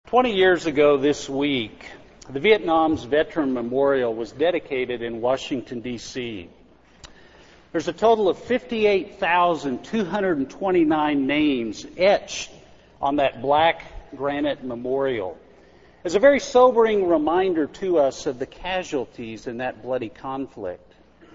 20 years ago this week, the Vietnam's Veteran Memorial was dedicated in Washington, D.C. There's a total of 58,229 names etched on that black granite memorial as a very sobering reminder to us of the casualties in that bloody conflict.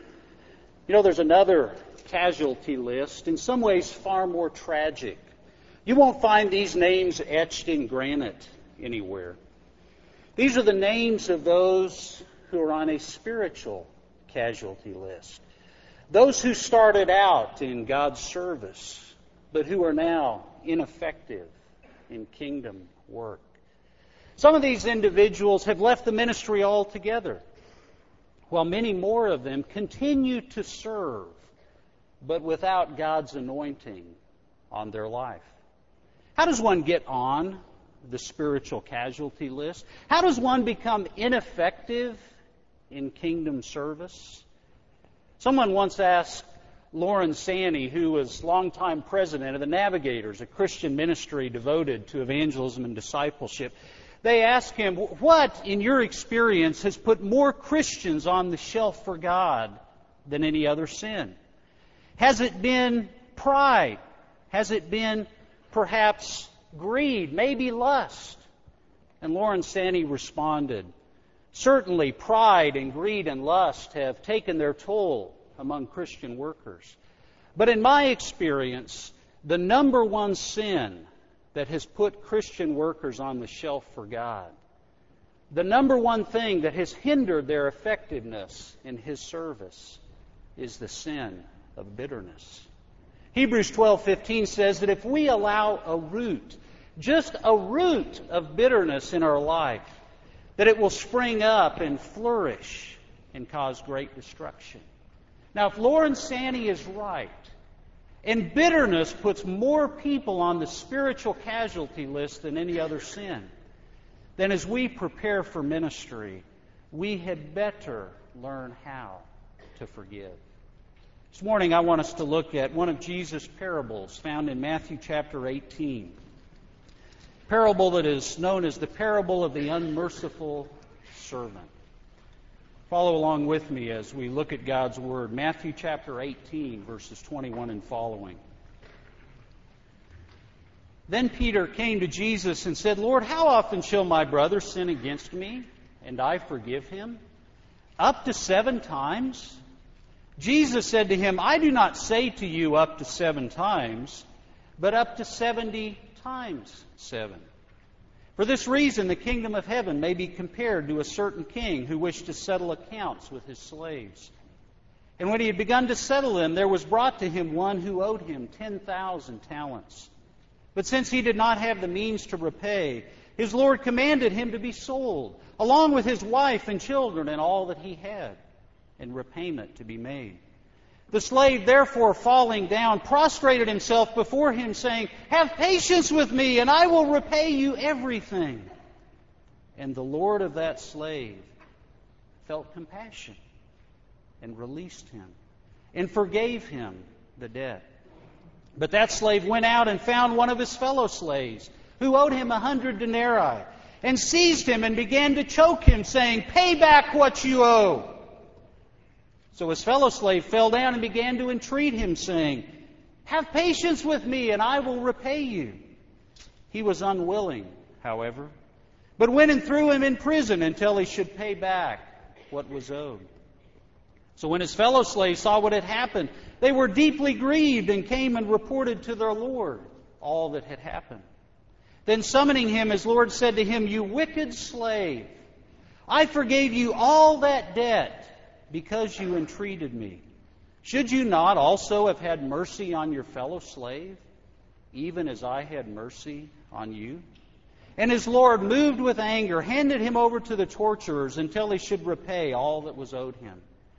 You know, there's another casualty list, in some ways far more tragic. You won't find these names etched in granite anywhere. These are the names of those who are on a spiritual casualty list. Those who started out in God's service, but who are now ineffective in kingdom work. Some of these individuals have left the ministry altogether, while many more of them continue to serve, but without God's anointing on their life. How does one get on the spiritual casualty list? How does one become ineffective in kingdom service? Someone once asked Lauren Sanney, who was longtime president of the Navigators, a Christian ministry devoted to evangelism and discipleship. They asked him, what, in your experience, has put more Christians on the shelf for God than any other sin? Has it been pride? Has it been perhaps greed, maybe lust? And Lauren Sanney responded, certainly pride and greed and lust have taken their toll among Christian workers. But in my experience, the number one sin that has put Christian workers on the shelf for God, the number one thing that has hindered their effectiveness in His service, is the sin of bitterness. Hebrews 12:15 says that if we allow a root, just a root of bitterness in our life, that it will spring up and flourish and cause great destruction. Now, if Lauren Sanney is right, and bitterness puts more people on the spiritual casualty list than any other sin, then as we prepare for ministry, we had better learn how to forgive. This morning I want us to look at one of Jesus' parables found in Matthew chapter 18. A parable that is known as the parable of the unmerciful servant. Follow along with me as we look at God's Word. Matthew chapter 18, verses 21 and following. Then Peter came to Jesus and said, Lord, how often shall my brother sin against me, and I forgive him? Up to 7 times? Jesus said to him, I do not say to you up to 7 times, but up to 70 times 7. For this reason, the kingdom of heaven may be compared to a certain king who wished to settle accounts with his slaves. And when he had begun to settle them, there was brought to him one who owed him 10,000 talents. But since he did not have the means to repay, his Lord commanded him to be sold, along with his wife and children and all that he had, and repayment to be made. The slave, therefore, falling down, prostrated himself before him, saying, have patience with me, and I will repay you everything. And the Lord of that slave felt compassion and released him and forgave him the debt. But that slave went out and found one of his fellow slaves who owed him 100 denarii and seized him and began to choke him, saying, pay back what you owe. So his fellow slave fell down and began to entreat him, saying, have patience with me, and I will repay you. He was unwilling, however, but went and threw him in prison until he should pay back what was owed. So when his fellow slaves saw what had happened, they were deeply grieved and came and reported to their Lord all that had happened. Then summoning him, his Lord said to him, you wicked slave, I forgave you all that debt, because you entreated me. Should you not also have had mercy on your fellow slave, even as I had mercy on you? And his Lord, moved with anger, handed him over to the torturers until he should repay all that was owed him.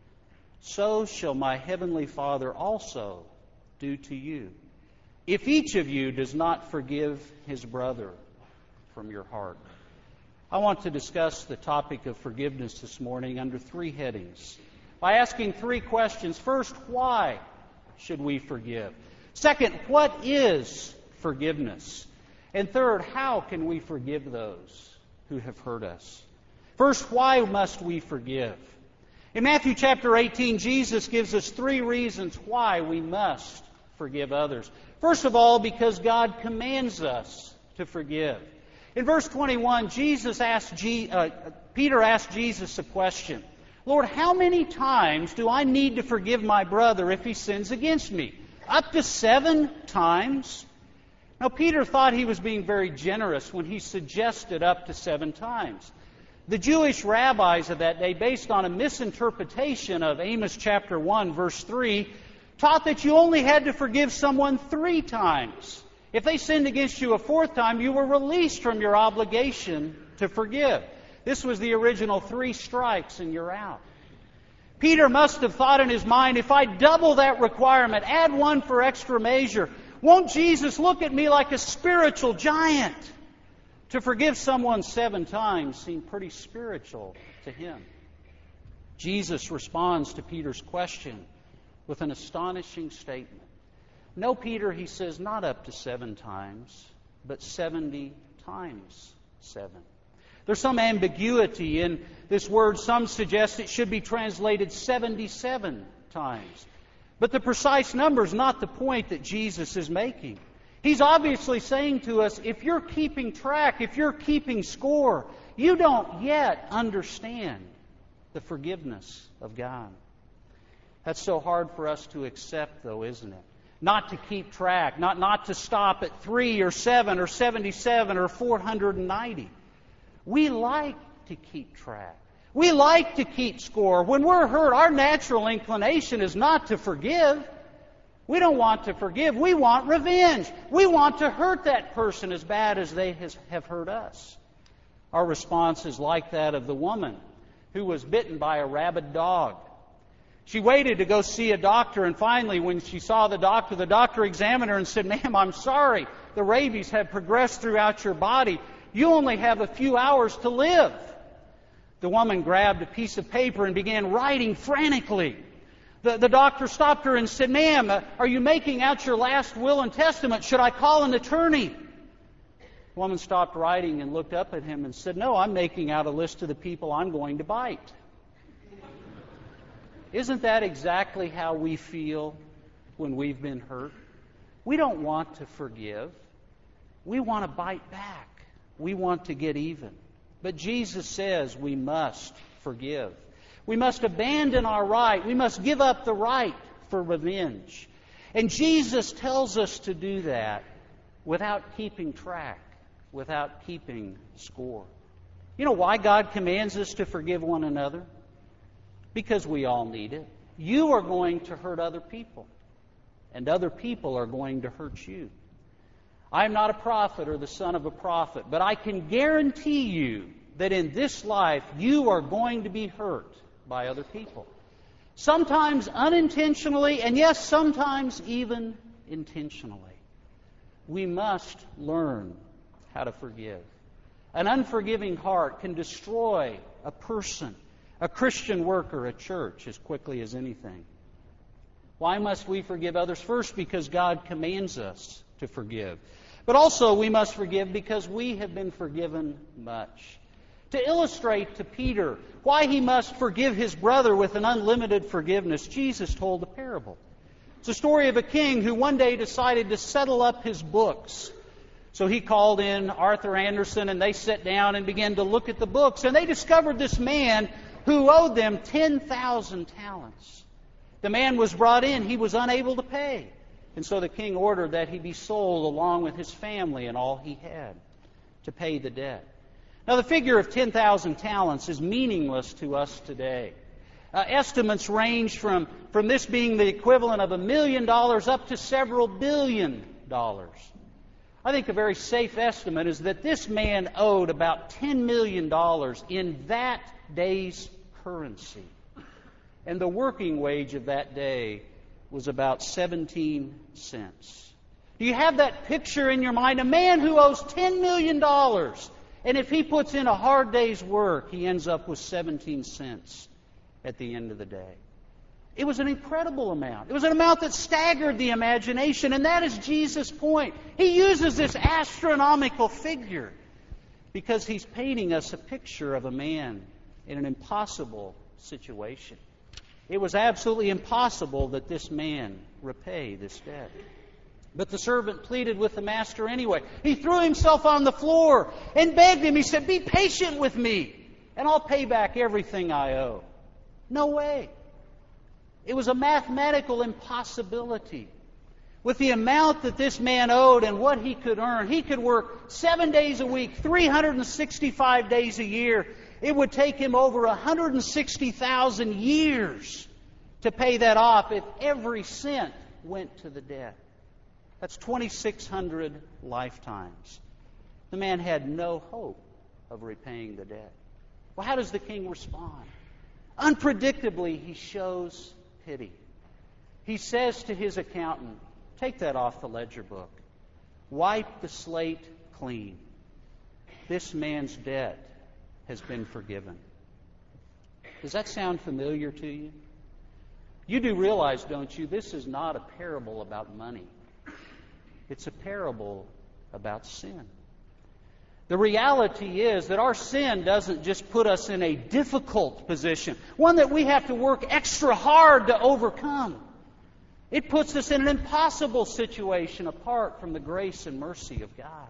So shall my heavenly Father also do to you, if each of you does not forgive his brother from your heart. I want to discuss the topic of forgiveness this morning under 3 headings by asking 3 questions. First, why should we forgive? Second, what is forgiveness? And third, how can we forgive those who have hurt us? First, why must we forgive? In Matthew chapter 18, Jesus gives us 3 reasons why we must forgive others. First of all, because God commands us to forgive. In verse 21, Peter asked Jesus a question. Lord, how many times do I need to forgive my brother if he sins against me? Up to 7 times? Now, Peter thought he was being very generous when he suggested up to 7 times. The Jewish rabbis of that day, based on a misinterpretation of Amos chapter 1, verse 3, taught that you only had to forgive someone 3 times. If they sinned against you a 4th time, you were released from your obligation to forgive. This was the original 3 strikes and you're out. Peter must have thought in his mind, if I double that requirement, add 1 for extra measure, won't Jesus look at me like a spiritual giant? To forgive someone 7 times seemed pretty spiritual to him. Jesus responds to Peter's question with an astonishing statement. No, Peter, he says, not up to 7 times, but 70 times 7. There's some ambiguity in this word. Some suggest it should be translated 77 times. But the precise number is not the point that Jesus is making. He's obviously saying to us, if you're keeping track, if you're keeping score, you don't yet understand the forgiveness of God. That's so hard for us to accept, though, isn't it? Not to keep track, not to stop at 3 or 7 or 77 or 490. We like to keep track. We like to keep score. When we're hurt, our natural inclination is not to forgive. We don't want to forgive. We want revenge. We want to hurt that person as bad as they have hurt us. Our response is like that of the woman who was bitten by a rabid dog. She waited to go see a doctor, and finally, when she saw the doctor examined her and said, "Ma'am, I'm sorry. The rabies have progressed throughout your body. You only have a few hours to live." The woman grabbed a piece of paper and began writing frantically. The doctor stopped her and said, "Ma'am, are you making out your last will and testament? Should I call an attorney?" The woman stopped writing and looked up at him and said, "No, I'm making out a list of the people I'm going to bite." Isn't that exactly how we feel when we've been hurt? We don't want to forgive. We want to bite back. We want to get even. But Jesus says we must forgive. We must abandon our right. We must give up the right for revenge. And Jesus tells us to do that without keeping track, without keeping score. You know why God commands us to forgive one another? Because we all need it. You are going to hurt other people, and other people are going to hurt you. I am not a prophet or the son of a prophet, but I can guarantee you that in this life you are going to be hurt by other people. Sometimes unintentionally, and yes, sometimes even intentionally. We must learn how to forgive. An unforgiving heart can destroy a person, a Christian worker, a church, as quickly as anything. Why must we forgive others? First, because God commands us to forgive. But also we must forgive because we have been forgiven much. To illustrate to Peter why he must forgive his brother with an unlimited forgiveness, Jesus told a parable. It's a story of a king who one day decided to settle up his books. So he called in Arthur Anderson, and they sat down and began to look at the books. And they discovered this man who owed them 10,000 talents. The man was brought in. He was unable to pay. And so the king ordered that he be sold along with his family and all he had to pay the debt. Now, the figure of 10,000 talents is meaningless to us today. Estimates range from this being the equivalent of $1 million up to several $billion. I think a very safe estimate is that this man owed about $10 million in that day's currency. And the working wage of that day was about 17 cents. Do you have that picture in your mind? A man who owes $10 million. And if he puts in a hard day's work, he ends up with 17 cents at the end of the day. It was an incredible amount. It was an amount that staggered the imagination, and that is Jesus' point. He uses this astronomical figure because he's painting us a picture of a man in an impossible situation. It was absolutely impossible that this man repay this debt. But the servant pleaded with the master anyway. He threw himself on the floor and begged him. He said, "Be patient with me, and I'll pay back everything I owe." No way. It was a mathematical impossibility. With the amount that this man owed and what he could earn, he could work 7 days a week, 365 days a year. It would take him over 160,000 years to pay that off if every cent went to the debt. That's 2,600 lifetimes. The man had no hope of repaying the debt. Well, how does the king respond? Unpredictably, he shows pity. He says to his accountant, "Take that off the ledger book. Wipe the slate clean. This man's debt has been forgiven." Does that sound familiar to you? You do realize, don't you, this is not a parable about money. It's a parable about sin. The reality is that our sin doesn't just put us in a difficult position, one that we have to work extra hard to overcome. It puts us in an impossible situation apart from the grace and mercy of God.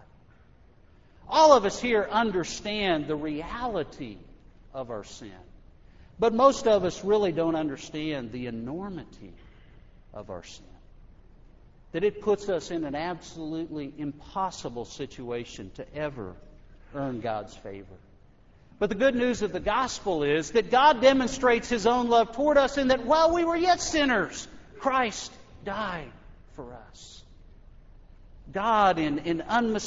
All of us here understand the reality of our sin, but most of us really don't understand the enormity of our sin. That it puts us in an absolutely impossible situation to ever earn God's favor. But the good news of the gospel is that God demonstrates His own love toward us in that while we were yet sinners, Christ died for us. God, in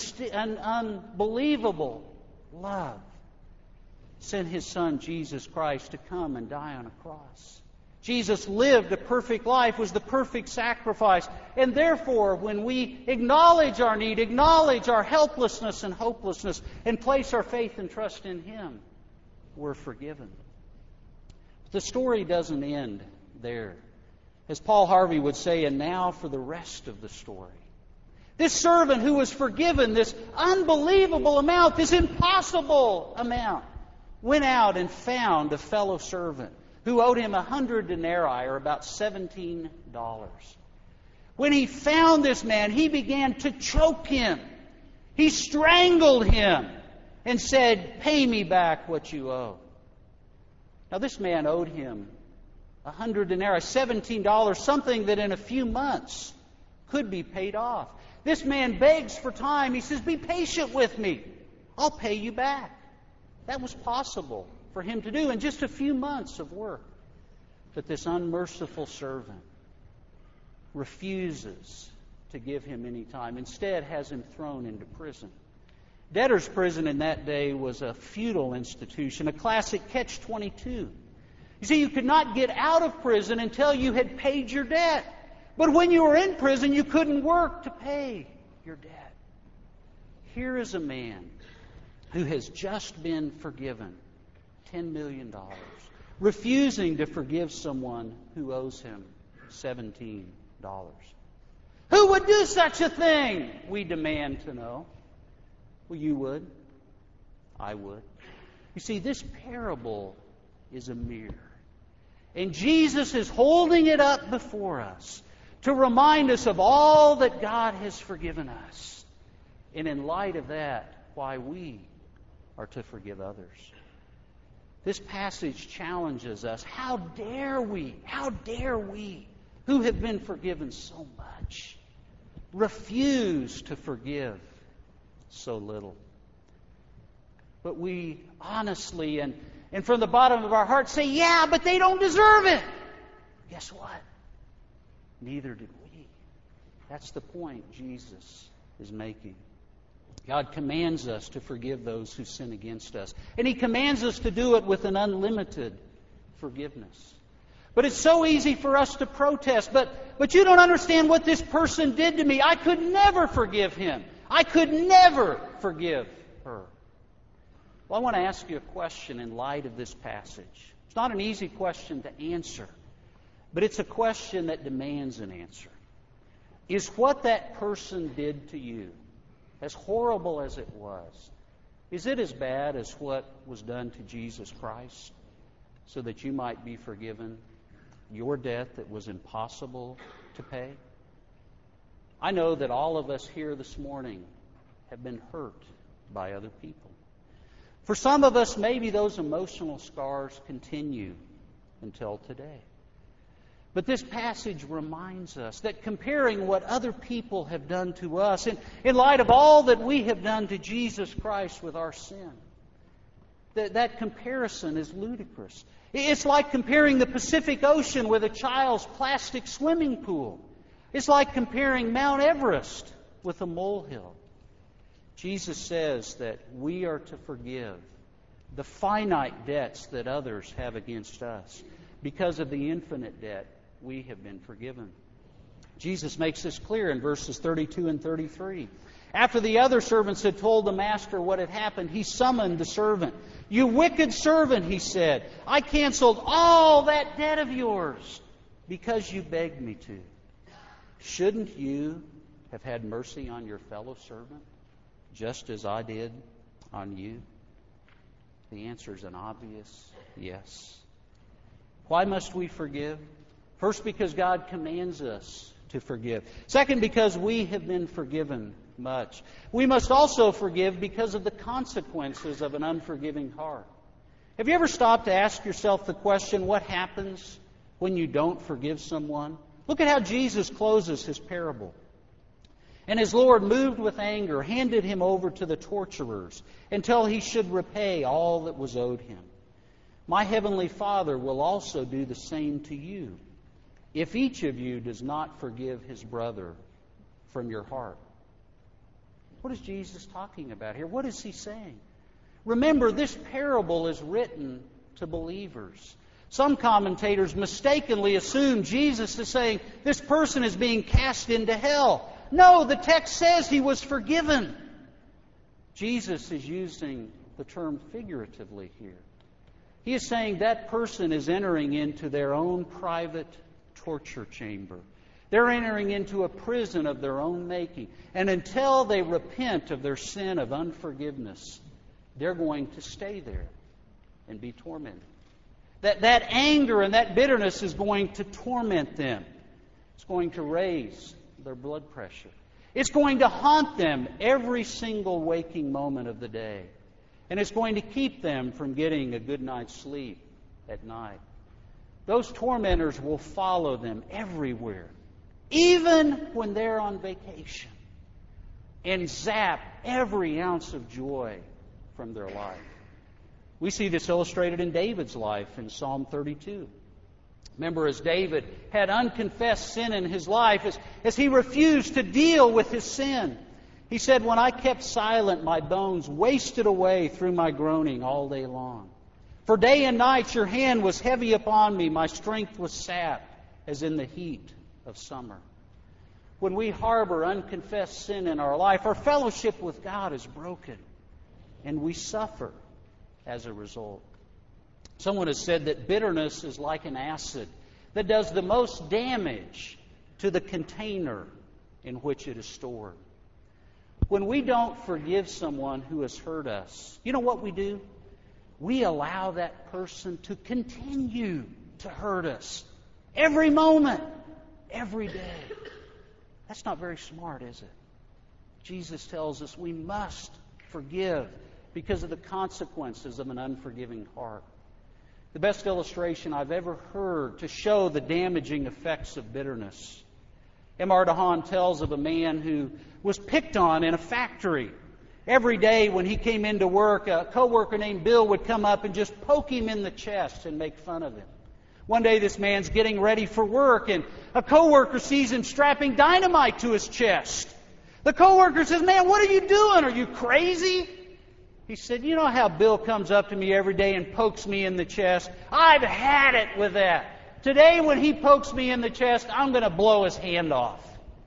unbelievable love, sent His Son, Jesus Christ, to come and die on a cross. Jesus lived a perfect life, was the perfect sacrifice. And therefore, when we acknowledge our need, acknowledge our helplessness and hopelessness, and place our faith and trust in Him, we're forgiven. But the story doesn't end there. As Paul Harvey would say, and now for the rest of the story. This servant who was forgiven this unbelievable amount, this impossible amount, went out and found a fellow servant who owed him 100 denarii, or about $17. When he found this man, he began to choke him. He strangled him and said, "Pay me back what you owe." Now this man owed him 100 denarii, $17, something that in a few months could be paid off. This man begs for time. He says, "Be patient with me. I'll pay you back." That was possible for him to do in just a few months of work. But this unmerciful servant refuses to give him any time. Instead, has him thrown into prison. Debtor's prison in that day was a feudal institution, a classic catch-22. You see, you could not get out of prison until you had paid your debt. But when you were in prison, you couldn't work to pay your debt. Here is a man who has just been forgiven $10 million, refusing to forgive someone who owes him $17. Who would do such a thing? We demand to know. Well, you would. I would. You see, this parable is a mirror. And Jesus is holding it up before us to remind us of all that God has forgiven us. And in light of that, why we are to forgive others. This passage challenges us. How dare we, who have been forgiven so much, refuse to forgive so little? But we honestly and from the bottom of our hearts say, "Yeah, but they don't deserve it." Guess what? Neither did we. That's the point Jesus is making. God commands us to forgive those who sin against us. And He commands us to do it with an unlimited forgiveness. But it's so easy for us to protest. But you don't understand what this person did to me. I could never forgive him. I could never forgive her. Well, I want to ask you a question in light of this passage. It's not an easy question to answer. But it's a question that demands an answer. Is what that person did to you, as horrible as it was, is it as bad as what was done to Jesus Christ, so that you might be forgiven your debt that was impossible to pay? I know that all of us here this morning have been hurt by other people. For some of us, maybe those emotional scars continue until today. But this passage reminds us that comparing what other people have done to us, in light of all that we have done to Jesus Christ with our sin, that comparison is ludicrous. It's like comparing the Pacific Ocean with a child's plastic swimming pool. It's like comparing Mount Everest with a molehill. Jesus says that we are to forgive the finite debts that others have against us because of the infinite debt we have been forgiven. Jesus makes this clear in verses 32 and 33. After the other servants had told the master what had happened, he summoned the servant. "You wicked servant," he said, "I canceled all that debt of yours because you begged me to. Shouldn't you have had mercy on your fellow servant, just as I did on you?" The answer is an obvious yes. Why must we forgive? First, because God commands us to forgive. Second, because we have been forgiven much. We must also forgive because of the consequences of an unforgiving heart. Have you ever stopped to ask yourself the question, what happens when you don't forgive someone? Look at how Jesus closes his parable. "And his Lord, moved with anger, handed him over to the torturers until he should repay all that was owed him. My heavenly Father will also do the same to you, if each of you does not forgive his brother from your heart." What is Jesus talking about here? What is he saying? Remember, this parable is written to believers. Some commentators mistakenly assume Jesus is saying this person is being cast into hell. No, the text says he was forgiven. Jesus is using the term figuratively here. He is saying that person is entering into their own private torture chamber. They're entering into a prison of their own making. And until they repent of their sin of unforgiveness, they're going to stay there and be tormented. That anger and that bitterness is going to torment them. It's going to raise their blood pressure. It's going to haunt them every single waking moment of the day. And it's going to keep them from getting a good night's sleep at night. Those tormentors will follow them everywhere, even when they're on vacation, and zap every ounce of joy from their life. We see this illustrated in David's life in Psalm 32. Remember, as David had unconfessed sin in his life, as he refused to deal with his sin, he said, "When I kept silent, my bones wasted away through my groaning all day long. For day and night your hand was heavy upon me, my strength was sapped as in the heat of summer." When we harbor unconfessed sin in our life, our fellowship with God is broken, and we suffer as a result. Someone has said that bitterness is like an acid that does the most damage to the container in which it is stored. When we don't forgive someone who has hurt us, you know what we do? We allow that person to continue to hurt us every moment, every day. That's not very smart, is it? Jesus tells us we must forgive because of the consequences of an unforgiving heart. The best illustration I've ever heard to show the damaging effects of bitterness. M.R. DeHaan tells of a man who was picked on in a factory. Every day when he came into work, a coworker named Bill would come up and just poke him in the chest and make fun of him. One day this man's getting ready for work, and a coworker sees him strapping dynamite to his chest. The coworker says, "Man, what are you doing? Are you crazy?" He said, "You know how Bill comes up to me every day and pokes me in the chest? I've had it with that. Today when he pokes me in the chest, I'm going to blow his hand off."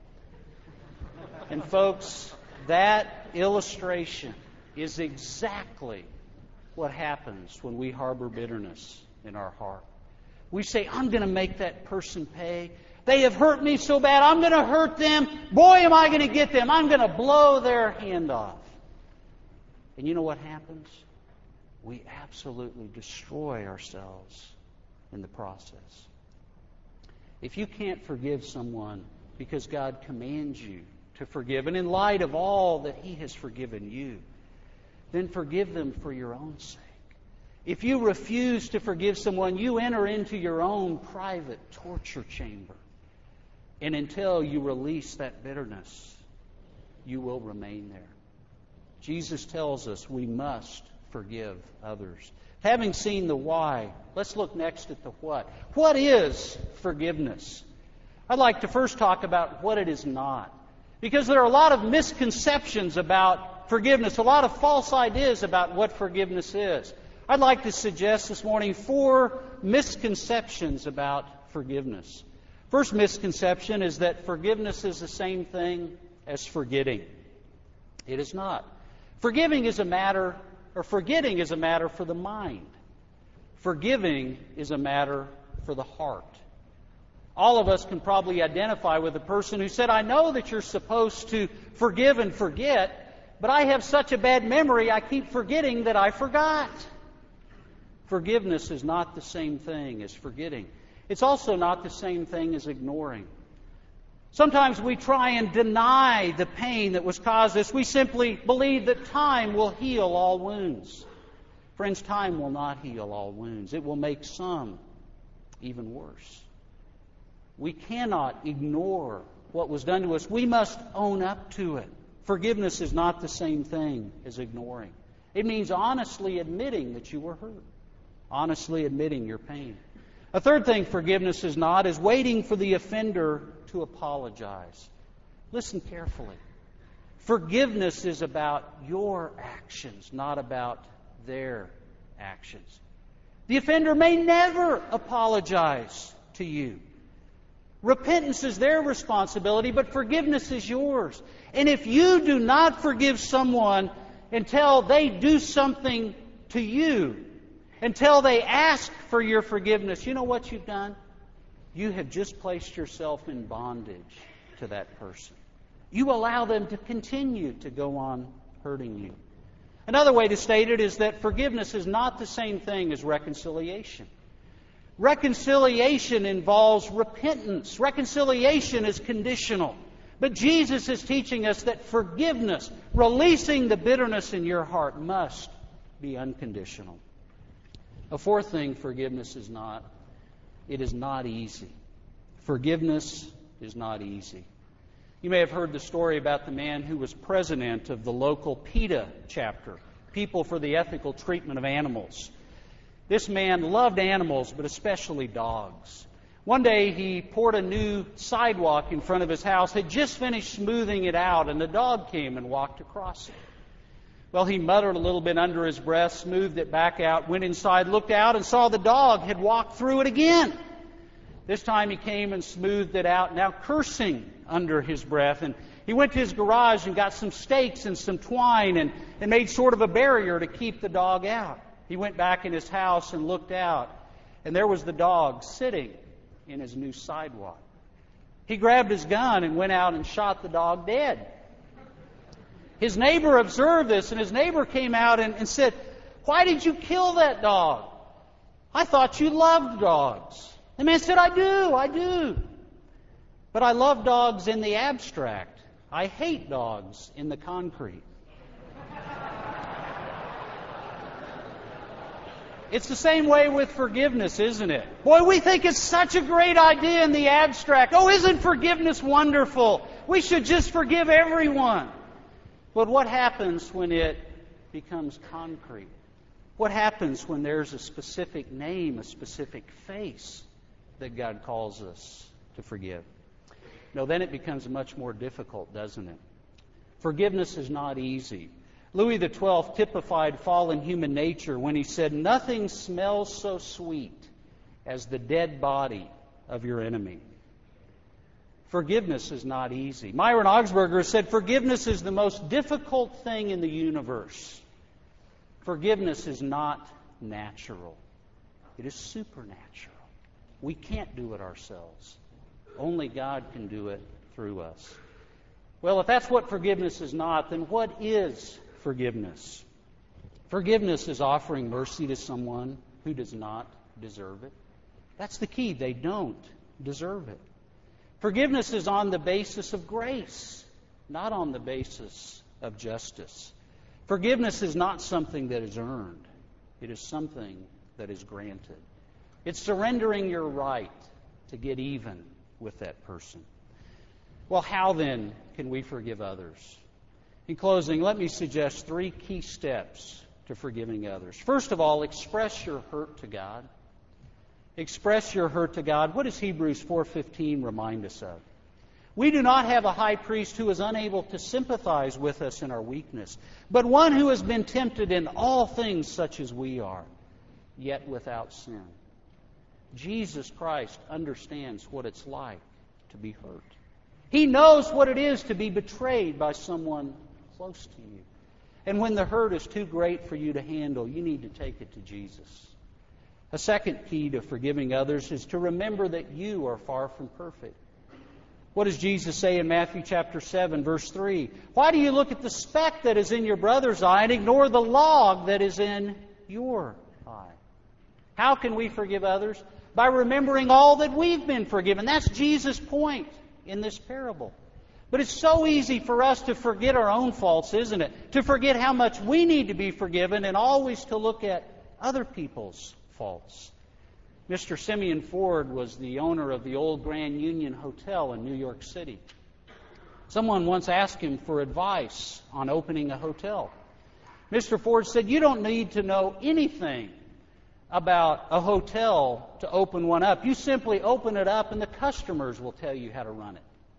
And folks, that illustration is exactly what happens when we harbor bitterness in our heart. We say, I'm going to make that person pay. They have hurt me so bad, I'm going to hurt them. Boy, am I going to get them. I'm going to blow their hand off. And you know what happens? We absolutely destroy ourselves in the process. If you can't forgive someone because God commands you to forgive, and in light of all that He has forgiven you, then forgive them for your own sake. If you refuse to forgive someone, you enter into your own private torture chamber. And until you release that bitterness, you will remain there. Jesus tells us we must forgive others. Having seen the why, let's look next at the what. What is forgiveness? I'd like to first talk about what it is not. Because there are a lot of misconceptions about forgiveness, a lot of false ideas about what forgiveness is. I'd like to suggest this morning 4 misconceptions about forgiveness. First misconception is that forgiveness is the same thing as forgetting. It is not. Forgetting is a matter for the mind. Forgiving is a matter for the heart. All of us can probably identify with a person who said, I know that you're supposed to forgive and forget, but I have such a bad memory, I keep forgetting that I forgot. Forgiveness is not the same thing as forgetting. It's also not the same thing as ignoring. Sometimes we try and deny the pain that was caused us. We simply believe that time will heal all wounds. Friends, time will not heal all wounds. It will make some even worse. We cannot ignore what was done to us. We must own up to it. Forgiveness is not the same thing as ignoring. It means honestly admitting that you were hurt. Honestly admitting your pain. A third thing forgiveness is not is waiting for the offender to apologize. Listen carefully. Forgiveness is about your actions, not about their actions. The offender may never apologize to you. Repentance is their responsibility, but forgiveness is yours. And if you do not forgive someone until they do something to you, until they ask for your forgiveness, you know what you've done? You have just placed yourself in bondage to that person. You allow them to continue to go on hurting you. Another way to state it is that forgiveness is not the same thing as reconciliation. Reconciliation involves repentance. Reconciliation is conditional. But Jesus is teaching us that forgiveness, releasing the bitterness in your heart, must be unconditional. A fourth thing forgiveness is not. It is not easy. Forgiveness is not easy. You may have heard the story about the man who was president of the local PETA chapter, People for the Ethical Treatment of Animals. This man loved animals, but especially dogs. One day he poured a new sidewalk in front of his house, had just finished smoothing it out, and a dog came and walked across it. Well, he muttered a little bit under his breath, smoothed it back out, went inside, looked out, and saw the dog had walked through it again. This time he came and smoothed it out, now cursing under his breath. And he went to his garage and got some stakes and some twine and made sort of a barrier to keep the dog out. He went back in his house and looked out, and there was the dog sitting in his new sidewalk. He grabbed his gun and went out and shot the dog dead. His neighbor observed this, and his neighbor came out and said, "Why did you kill that dog? I thought you loved dogs." The man said, I do. But I love dogs in the abstract. I hate dogs in the concrete. It's the same way with forgiveness, isn't it? Boy, we think it's such a great idea in the abstract. Oh, isn't forgiveness wonderful? We should just forgive everyone. But what happens when it becomes concrete? What happens when there's a specific name, a specific face that God calls us to forgive? No, then it becomes much more difficult, doesn't it? Forgiveness is not easy. Louis XII typified fallen human nature when he said, "Nothing smells so sweet as the dead body of your enemy." Forgiveness is not easy. Myron Augsburger said, "Forgiveness is the most difficult thing in the universe." Forgiveness is not natural. It is supernatural. We can't do it ourselves. Only God can do it through us. Well, if that's what forgiveness is not, then what is forgiveness? Forgiveness is offering mercy to someone who does not deserve it. That's the key. They don't deserve it. Forgiveness is on the basis of grace, not on the basis of justice. Forgiveness is not something that is earned. It is something that is granted. It's surrendering your right to get even with that person. Well, how then can we forgive others? In closing, let me suggest 3 key steps to forgiving others. First of all, express your hurt to God. Express your hurt to God. What does Hebrews 4:15 remind us of? We do not have a high priest who is unable to sympathize with us in our weakness, but one who has been tempted in all things such as we are, yet without sin. Jesus Christ understands what it's like to be hurt. He knows what it is to be betrayed by someone close to you. And when the hurt is too great for you to handle, you need to take it to Jesus. A second key to forgiving others is to remember that you are far from perfect. What does Jesus say in Matthew chapter 7, verse 3? Why do you look at the speck that is in your brother's eye and ignore the log that is in your eye? How can we forgive others? By remembering all that we've been forgiven. That's Jesus' point in this parable. But it's so easy for us to forget our own faults, isn't it? To forget how much we need to be forgiven and always to look at other people's faults. Mr. Simeon Ford was the owner of the old Grand Union Hotel in New York City. Someone once asked him for advice on opening a hotel. Mr. Ford said, "You don't need to know anything about a hotel to open one up. You simply open it up and the customers will tell you how to run it."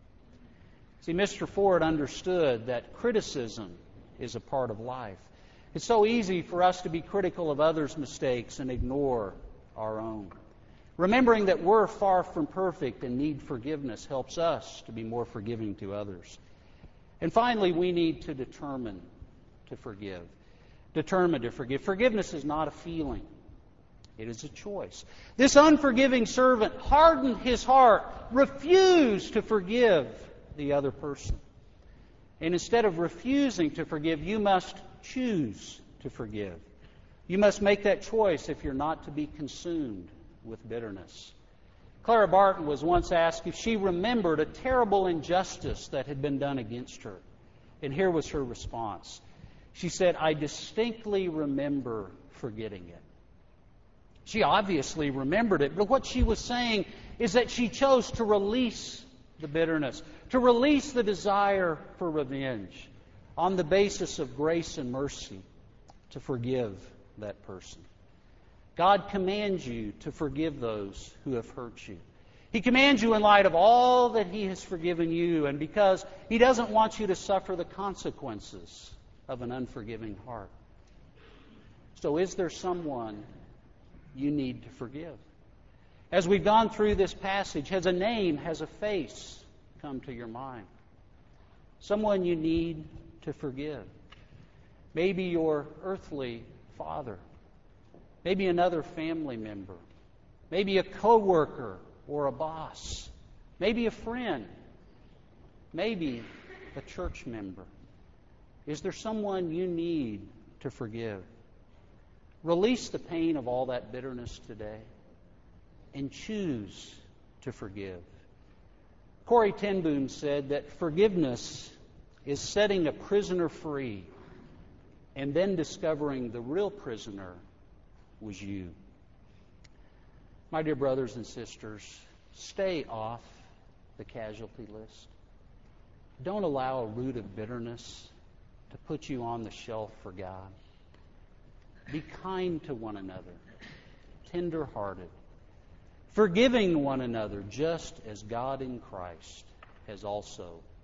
See, Mr. Ford understood that criticism is a part of life. It's so easy for us to be critical of others' mistakes and ignore our own. Remembering that we're far from perfect and need forgiveness helps us to be more forgiving to others. And finally, we need to determine to forgive. Determine to forgive. Forgiveness is not a feeling. It is a choice. This unforgiving servant hardened his heart, refused to forgive the other person. And instead of refusing to forgive, you must choose to forgive. You must make that choice if you're not to be consumed with bitterness. Clara Barton was once asked if she remembered a terrible injustice that had been done against her. And here was her response. She said, "I distinctly remember forgetting it." She obviously remembered it, but what she was saying is that she chose to release the bitterness, to release the desire for revenge on the basis of grace and mercy, to forgive that person. God commands you to forgive those who have hurt you. He commands you in light of all that He has forgiven you, and because He doesn't want you to suffer the consequences of an unforgiving heart. So is there someone you need to forgive? As we've gone through this passage, has a name, has a face come to your mind? Someone you need to forgive. Maybe your earthly father. Maybe another family member. Maybe a coworker or a boss. Maybe a friend. Maybe a church member. Is there someone you need to forgive? Release the pain of all that bitterness today and choose to forgive. Corrie ten Boom said that forgiveness is setting a prisoner free and then discovering the real prisoner was you. My dear brothers and sisters, stay off the casualty list. Don't allow a root of bitterness to put you on the shelf for God. Be kind to one another, tender-hearted, forgiving one another just as God in Christ has also